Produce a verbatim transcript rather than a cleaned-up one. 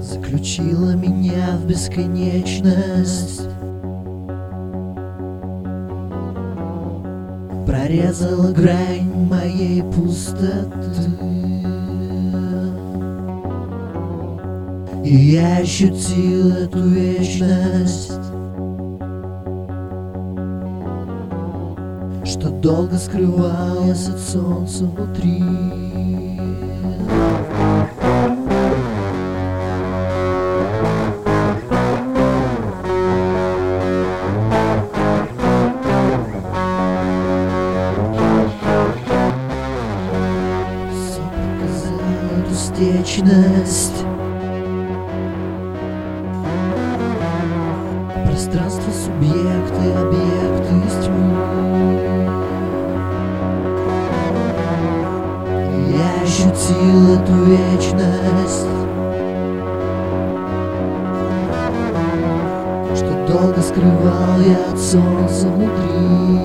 заключила меня в бесконечность, прорезала грань моей пустоты, и я ощутил эту вечность, что долго скрывалось от солнца внутри. Растечность, пространство, субъекты, объекты из тьмы. Я ощутил эту вечность, что долго скрывал я от солнца внутри.